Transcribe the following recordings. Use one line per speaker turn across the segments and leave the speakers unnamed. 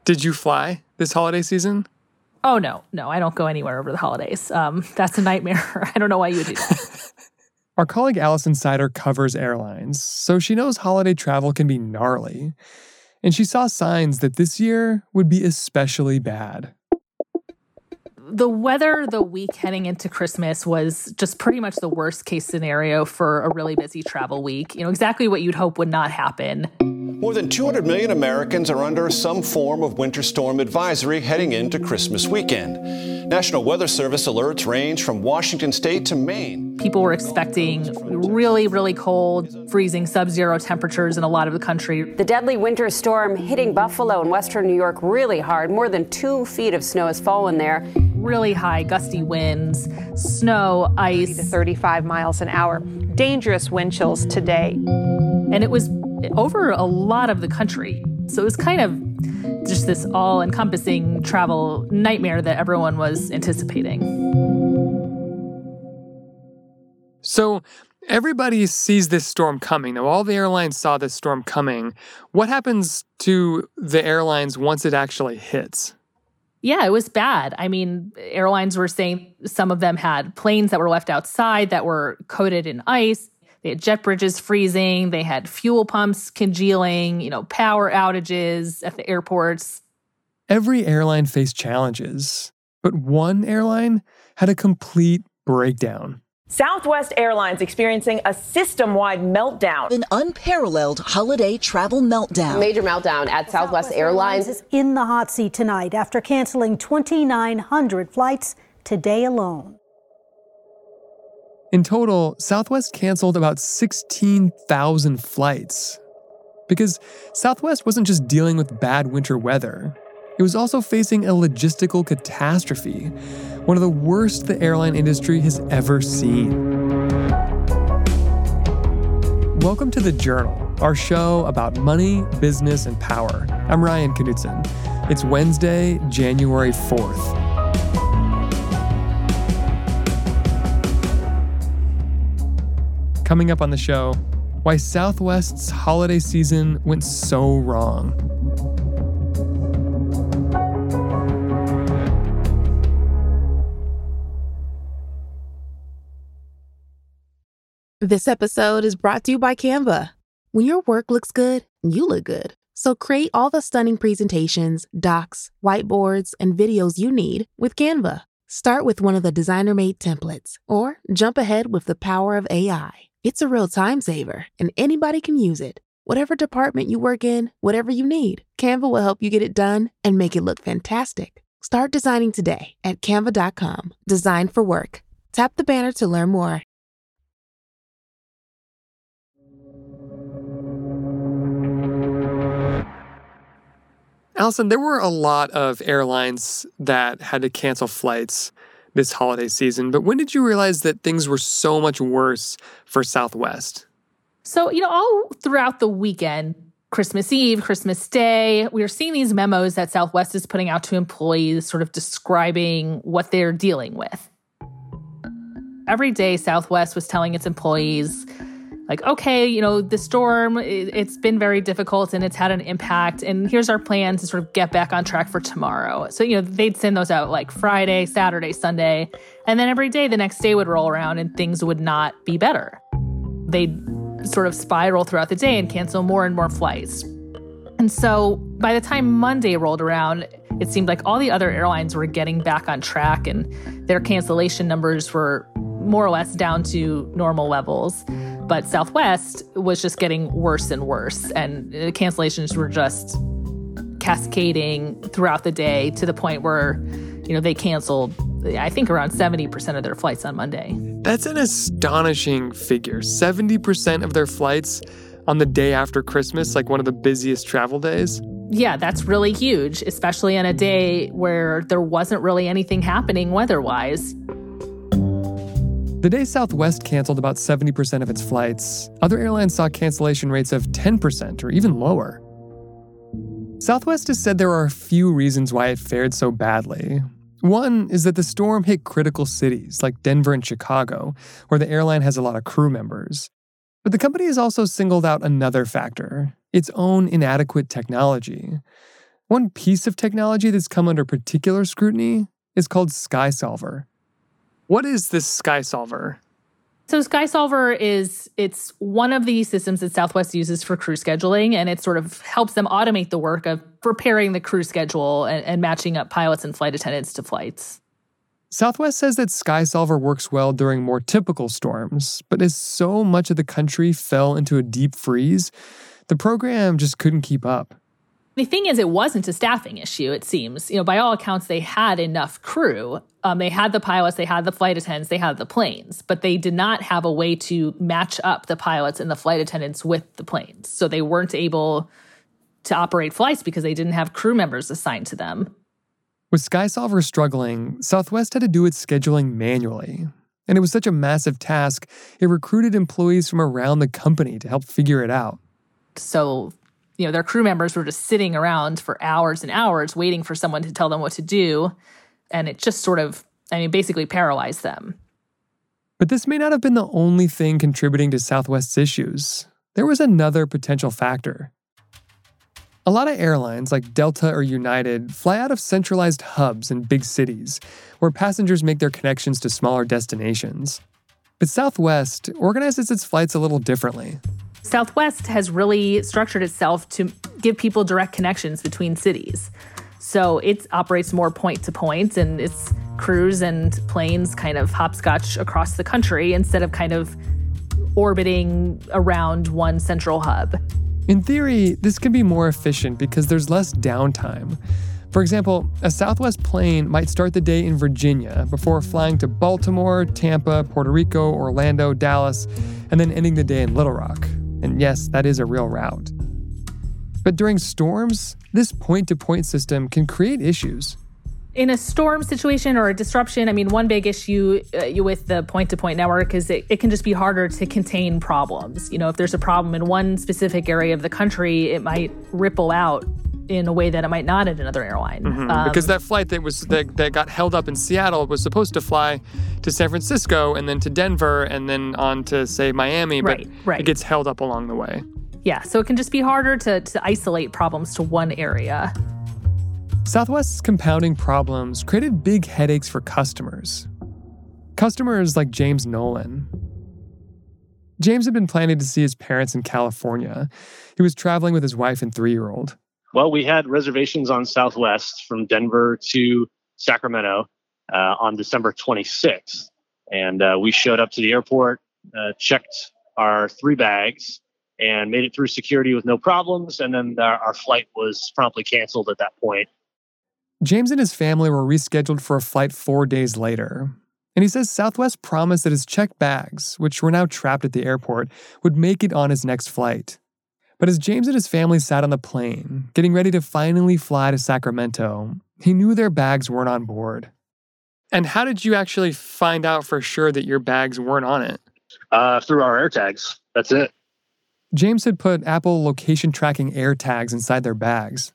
Did you fly this holiday season?
Oh, no, I don't go anywhere over the holidays. That's a nightmare. I don't know why you would do that.
Our colleague Allison Sider covers airlines, so she knows holiday travel can be gnarly. And she saw signs that this year would be especially bad.
The weather the week heading into Christmas was just pretty much the worst case scenario for a really busy travel week. Exactly what you'd hope would not happen.
More than 200 million Americans are under some form of winter storm advisory heading into Christmas weekend. National Weather Service alerts range from Washington state to Maine.
People were expecting really, really cold, freezing sub-zero temperatures in a lot of the country.
The deadly winter storm hitting Buffalo and western New York really hard. More than 2 feet of snow has fallen there.
Really high gusty winds, snow, ice.
30 to 35 miles an hour. Dangerous wind chills today.
And it was over a lot of the country. So it was kind of just this all-encompassing travel nightmare that everyone was anticipating.
So everybody sees this storm coming. Now, all the airlines saw this storm coming. What happens to the airlines once it actually hits?
Yeah, it was bad. I mean, airlines were saying some of them had planes that were left outside that were coated in ice. They had jet bridges freezing. They had fuel pumps congealing, power outages at the airports.
Every airline faced challenges, but one airline had a complete breakdown.
Southwest Airlines experiencing a system-wide meltdown.
An unparalleled holiday travel meltdown.
Major meltdown at Southwest Airlines
is in the hot seat tonight after canceling 2,900 flights today alone.
In total, Southwest canceled about 16,000 flights. Because Southwest wasn't just dealing with bad winter weather. It was also facing a logistical catastrophe, one of the worst the airline industry has ever seen. Welcome to The Journal, our show about money, business, and power. I'm Ryan Knutson. It's Wednesday, January 4th. Coming up on the show, why Southwest's holiday season went so wrong.
This episode is brought to you by Canva. When your work looks good, you look good. So create all the stunning presentations, docs, whiteboards, and videos you need with Canva. Start with one of the designer-made templates, or jump ahead with the power of AI. It's a real time saver, and anybody can use it. Whatever department you work in, whatever you need, Canva will help you get it done and make it look fantastic. Start designing today at canva.com. Design for work. Tap the banner to learn more.
Allison, there were a lot of airlines that had to cancel flights this holiday season, but when did you realize that things were so much worse for Southwest?
So, all throughout the weekend, Christmas Eve, Christmas Day, we were seeing these memos that Southwest is putting out to employees sort of describing what they're dealing with. Every day, Southwest was telling its employees, okay, the storm, it's been very difficult and it's had an impact. And here's our plan to sort of get back on track for tomorrow. So, they'd send those out like Friday, Saturday, Sunday. And then every day, the next day would roll around and things would not be better. They'd sort of spiral throughout the day and cancel more and more flights. And so by the time Monday rolled around, it seemed like all the other airlines were getting back on track and their cancellation numbers were more or less down to normal levels. But Southwest was just getting worse and worse, and the cancellations were just cascading throughout the day to the point where, they canceled, I think, around 70% of their flights on Monday.
That's an astonishing figure. 70% of their flights on the day after Christmas, like one of the busiest travel days.
Yeah, that's really huge, especially on a day where there wasn't really anything happening weather-wise.
The day Southwest canceled about 70% of its flights, other airlines saw cancellation rates of 10% or even lower. Southwest has said there are a few reasons why it fared so badly. One is that the storm hit critical cities like Denver and Chicago, where the airline has a lot of crew members. But the company has also singled out another factor, its own inadequate technology. One piece of technology that's come under particular scrutiny is called SkySolver. What is this SkySolver?
So SkySolver it's one of the systems that Southwest uses for crew scheduling, and it sort of helps them automate the work of preparing the crew schedule and matching up pilots and flight attendants to flights.
Southwest says that SkySolver works well during more typical storms, but as so much of the country fell into a deep freeze, the program just couldn't keep up.
The thing is, it wasn't a staffing issue, it seems. By all accounts, they had enough crew. They had the pilots, they had the flight attendants, they had the planes, but they did not have a way to match up the pilots and the flight attendants with the planes. So they weren't able to operate flights because they didn't have crew members assigned to them.
With SkySolver struggling, Southwest had to do its scheduling manually. And it was such a massive task, it recruited employees from around the company to help figure it out.
So, their crew members were just sitting around for hours and hours waiting for someone to tell them what to do. And it just sort of, basically paralyzed them.
But this may not have been the only thing contributing to Southwest's issues. There was another potential factor. A lot of airlines, like Delta or United, fly out of centralized hubs in big cities, where passengers make their connections to smaller destinations. But Southwest organizes its flights a little differently.
Southwest has really structured itself to give people direct connections between cities. So it operates more point to point, and its crews and planes kind of hopscotch across the country instead of kind of orbiting around one central hub.
In theory, this can be more efficient because there's less downtime. For example, a Southwest plane might start the day in Virginia before flying to Baltimore, Tampa, Puerto Rico, Orlando, Dallas, and then ending the day in Little Rock. And yes, that is a real route. But during storms, this point-to-point system can create issues.
In a storm situation or a disruption, one big issue with the point-to-point network is it can just be harder to contain problems. If there's a problem in one specific area of the country, it might ripple out in a way that it might not at another airline.
Because that flight that got held up in Seattle was supposed to fly to San Francisco and then to Denver and then on to, say, Miami, but it gets held up along the way.
Yeah, so it can just be harder to isolate problems to one area.
Southwest's compounding problems created big headaches for customers. Customers like James Nolan. James had been planning to see his parents in California. He was traveling with his wife and 3-year-old.
Well, we had reservations on Southwest from Denver to Sacramento on December 26th. And we showed up to the airport, checked our 3 bags, and made it through security with no problems. And then our flight was promptly canceled at that point.
James and his family were rescheduled for a flight 4 days later. And he says Southwest promised that his checked bags, which were now trapped at the airport, would make it on his next flight. But as James and his family sat on the plane, getting ready to finally fly to Sacramento, he knew their bags weren't on board. And how did you actually find out for sure that your bags weren't on it?
Through our AirTags. That's it.
James had put Apple location tracking AirTags inside their bags.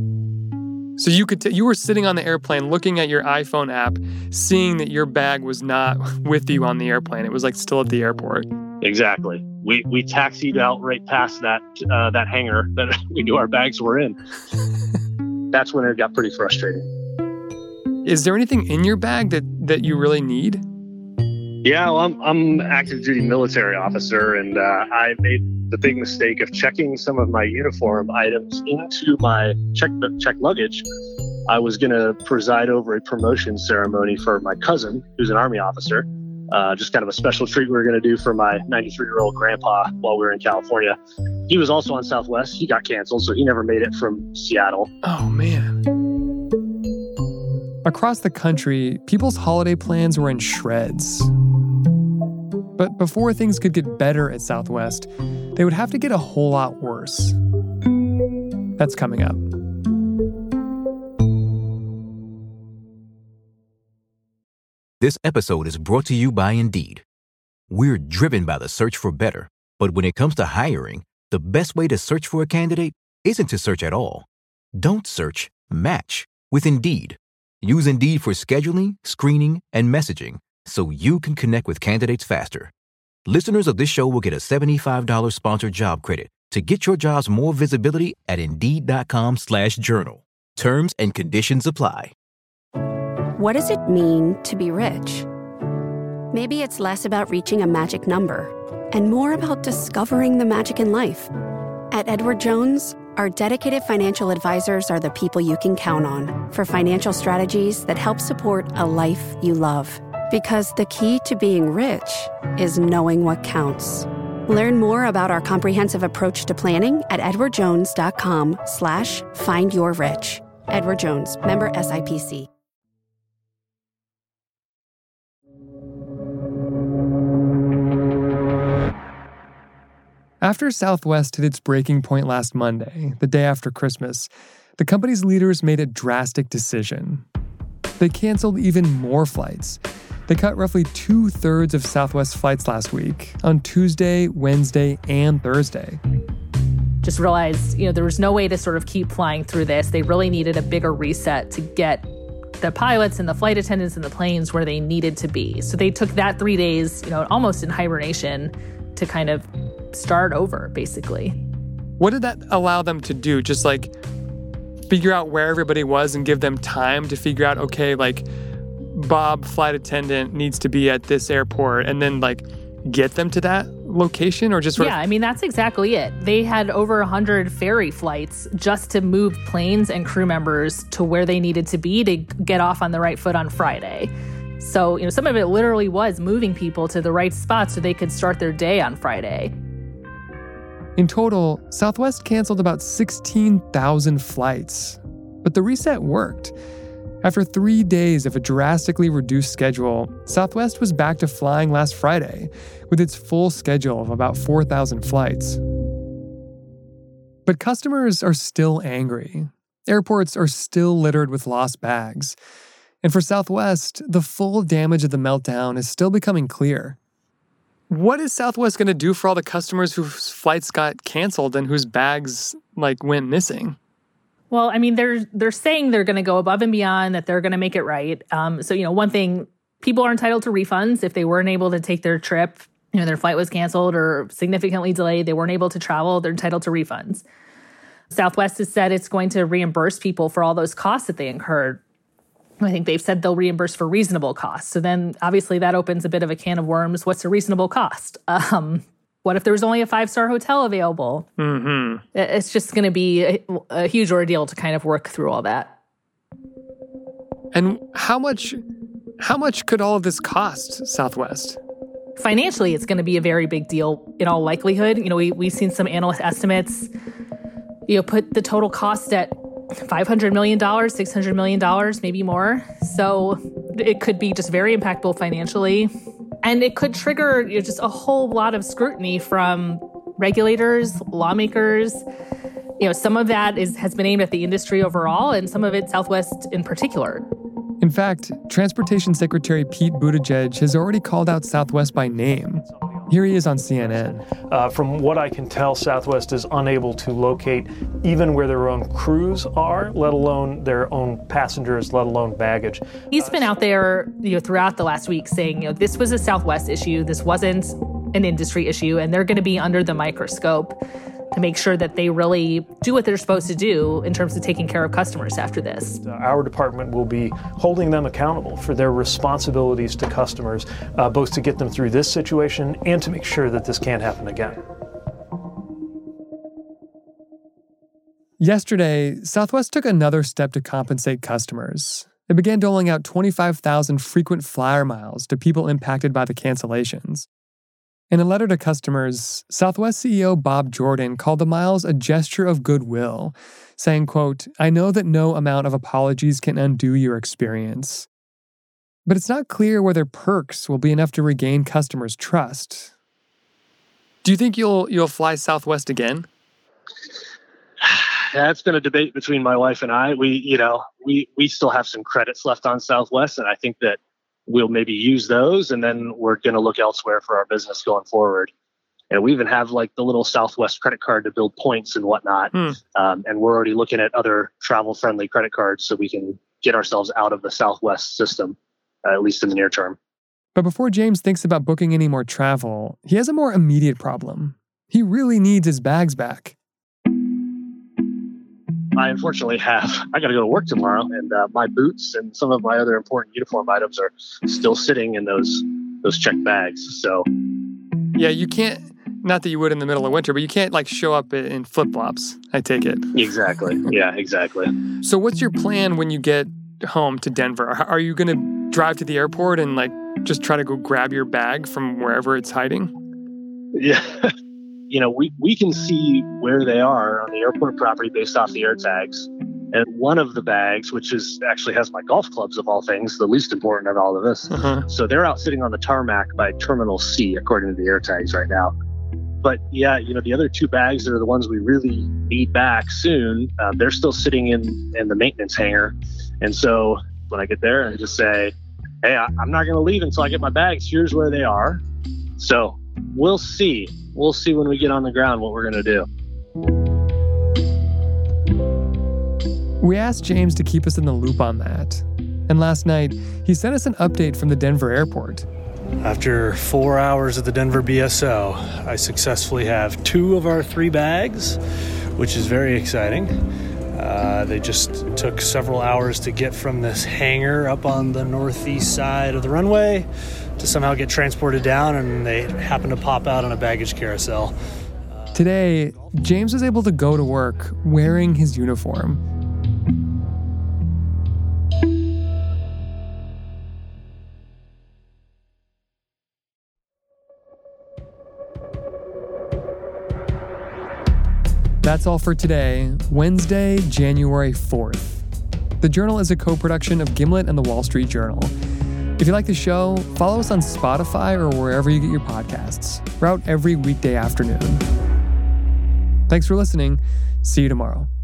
So you were sitting on the airplane looking at your iPhone app, seeing that your bag was not with you on the airplane. It was still at the airport.
Exactly. We taxied out right past that hangar that we knew our bags were in. That's when it got pretty frustrating.
Is there anything in your bag that you really need?
Yeah, well, I'm an active duty military officer, and I made the big mistake of checking some of my uniform items into my checked luggage. I was going to preside over a promotion ceremony for my cousin, who's an Army officer. Just kind of a special treat we were going to do for my 93-year-old grandpa while we were in California. He was also on Southwest. He got canceled, so he never made it from Seattle.
Oh, man. Across the country, people's holiday plans were in shreds. But before things could get better at Southwest, they would have to get a whole lot worse. That's coming up.
This episode is brought to you by Indeed. We're driven by the search for better, but when it comes to hiring, the best way to search for a candidate isn't to search at all. Don't search, match with Indeed. Use Indeed for scheduling, screening, and messaging so you can connect with candidates faster. Listeners of this show will get a $75 sponsored job credit to get your jobs more visibility at Indeed.com/journal. Terms and conditions apply.
What does it mean to be rich? Maybe it's less about reaching a magic number and more about discovering the magic in life. At Edward Jones, our dedicated financial advisors are the people you can count on for financial strategies that help support a life you love. Because the key to being rich is knowing what counts. Learn more about our comprehensive approach to planning at edwardjones.com/findyourrich. Edward Jones, member SIPC.
After Southwest hit its breaking point last Monday, the day after Christmas, the company's leaders made a drastic decision. They canceled even more flights. They cut roughly 2/3 of Southwest flights last week on Tuesday, Wednesday, and Thursday.
Just realized, there was no way to sort of keep flying through this. They really needed a bigger reset to get the pilots and the flight attendants and the planes where they needed to be. So they took that 3 days, almost in hibernation to kind of start over, basically.
What did that allow them to do? Just figure out where everybody was and give them time to figure out, okay, Bob, flight attendant, needs to be at this airport, and then get them to that location, or just
that's exactly it. They had over 100 ferry flights just to move planes and crew members to where they needed to be to get off on the right foot on Friday. So, some of it literally was moving people to the right spot so they could start their day on Friday.
In total, Southwest canceled about 16,000 flights. But the reset worked. After 3 days of a drastically reduced schedule, Southwest was back to flying last Friday with its full schedule of about 4,000 flights. But customers are still angry. Airports are still littered with lost bags. And for Southwest, the full damage of the meltdown is still becoming clear. What is Southwest going to do for all the customers whose flights got canceled and whose bags went missing?
Well, they're saying they're going to go above and beyond, that they're going to make it right. So, one thing, people are entitled to refunds if they weren't able to take their trip. Their flight was canceled or significantly delayed. They weren't able to travel. They're entitled to refunds. Southwest has said it's going to reimburse people for all those costs that they incurred. I think they've said they'll reimburse for reasonable costs. So then obviously that opens a bit of a can of worms. What's a reasonable cost? What if there was only a 5-star hotel available?
Mm-hmm.
It's just going to be a huge ordeal to kind of work through all that.
And how much could all of this cost Southwest?
Financially, it's going to be a very big deal in all likelihood. We've seen some analyst estimates, put the total cost at $500 million, $600 million, maybe more. So it could be just very impactful financially. And it could trigger just a whole lot of scrutiny from regulators, lawmakers. Some of that has been aimed at the industry overall, and some of it Southwest in particular.
In fact, Transportation Secretary Pete Buttigieg has already called out Southwest by name. Here he is on CNN.
From what I can tell, Southwest is unable to locate even where their own crews are, let alone their own passengers, let alone baggage.
He's been out there, throughout the last week saying, this was a Southwest issue. This wasn't an industry issue, and they're going to be under the microscope to make sure that they really do what they're supposed to do in terms of taking care of customers after this.
Our department will be holding them accountable for their responsibilities to customers, both to get them through this situation and to make sure that this can't happen again.
Yesterday, Southwest took another step to compensate customers. It began doling out 25,000 frequent flyer miles to people impacted by the cancellations. In a letter to customers, Southwest CEO Bob Jordan called the miles a gesture of goodwill, saying, quote, "I know that no amount of apologies can undo your experience." But it's not clear whether perks will be enough to regain customers' trust. Do you think you'll fly Southwest again?
That's been a debate between my wife and I. We still have some credits left on Southwest, and I think that we'll maybe use those, and then we're going to look elsewhere for our business going forward. And we even have the little Southwest credit card to build points and whatnot. And we're already looking at other travel-friendly credit cards so we can get ourselves out of the Southwest system, at least in the near term.
But before James thinks about booking any more travel, he has a more immediate problem. He really needs his bags back.
I unfortunately I got to go to work tomorrow, and my boots and some of my other important uniform items are still sitting in those checked bags. So,
yeah, you can't, not that you would in the middle of winter, but you can't like show up in flip-flops, I take it.
Exactly. Yeah, exactly.
So what's your plan when you get home to Denver? Are you going to drive to the airport and like just try to go grab your bag from wherever it's hiding?
Yeah. We can see where they are on the airport property based off the air tags. And one of the bags, which actually has my golf clubs of all things, the least important of all of this. So they're out sitting on the tarmac by Terminal C, according to the air tags right now. But yeah, the other 2 bags that are the ones we really need back soon, they're still sitting in the maintenance hangar. And so when I get there, I just say, hey, I'm not going to leave until I get my bags. Here's where they are. So we'll see. We'll see when we get on the ground what we're going to do.
We asked James to keep us in the loop on that. And last night, he sent us an update from the Denver airport.
After 4 hours at the Denver BSO, I successfully have 2 of our 3 bags, which is very exciting. They just took several hours to get from this hangar up on the northeast side of the runway to somehow get transported down, and they happened to pop out on a baggage carousel.
Today, James was able to go to work wearing his uniform. That's all for today, Wednesday, January 4th. The Journal is a co-production of Gimlet and The Wall Street Journal. If you like the show, follow us on Spotify or wherever you get your podcasts. We're out every weekday afternoon. Thanks for listening. See you tomorrow.